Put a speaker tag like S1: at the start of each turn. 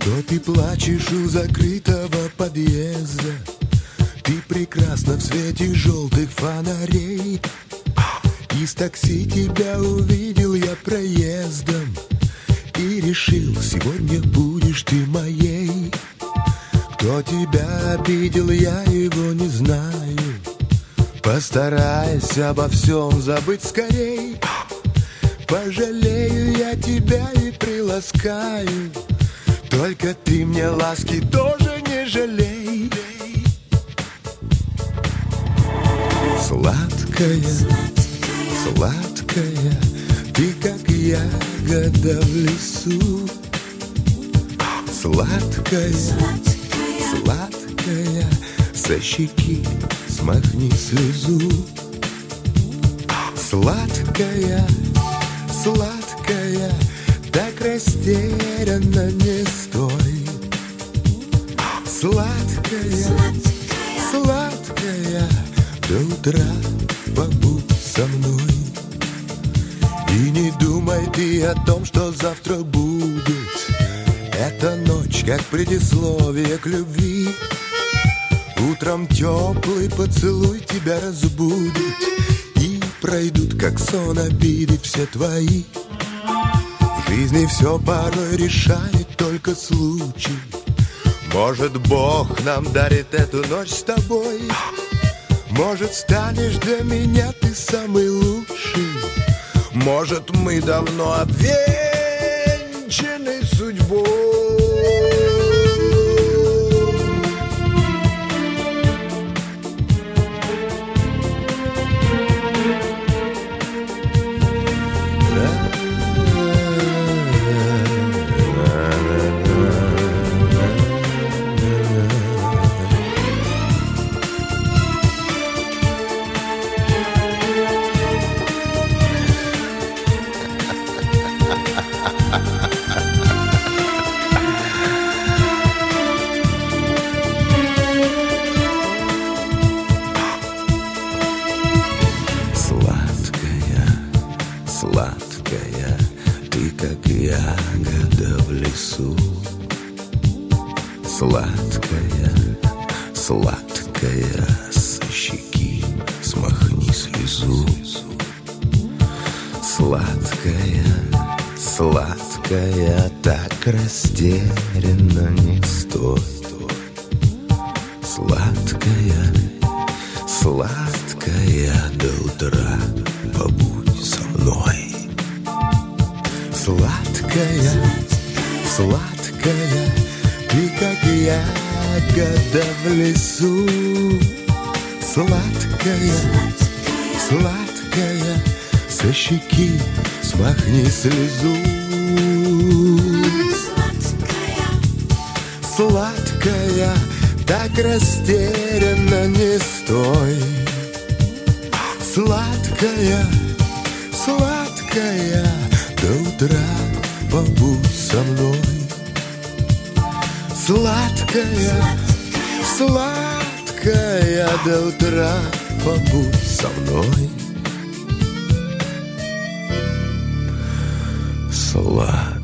S1: Что ты плачешь у закрытого подъезда? Ты прекрасна в свете желтых фонарей. Из такси тебя увидел я проездом и решил, сегодня будешь ты моей. Кто тебя обидел, я его не знаю. Постарайся обо всем забыть скорей. Пожалею я тебя и приласкаю. Только ты мне ласки тоже не жалей. Сладкая, сладкая, ты как ягода в лесу. Сладкая, сладкая, со щеки смахни слезу. Сладкая, сладкая, так растерянно не стой. Сладкая, сладкая, до утра побудь со мной. И не думай ты о том, что завтра будет. Эта ночь, как предисловие к любви. Утром теплый поцелуй тебя разбудит. И пройдут, как сон, обиды все твои. В жизни все порой решает только случай. Может, Бог нам дарит эту ночь с тобой. Может, станешь для меня ты самый лучший. Может, мы давно обвенчаны судьбой. Сладкая, ты как ягода в лесу. Сладкая, сладкая, со щеки смахни слезу. Сладкая, сладкая, так растерянно не стой. Сладкая, сладкая, до утра побудь со мной. Сладкая, сладкая, ты как ягода в лесу. Сладкая, сладкая, со щеки смахни слезу. Сладкая, так растерянно не стой. Сладкая, сладкая, до утра побудь со мной. Сладкая, сладкая, до утра побудь со мной. Сладкая.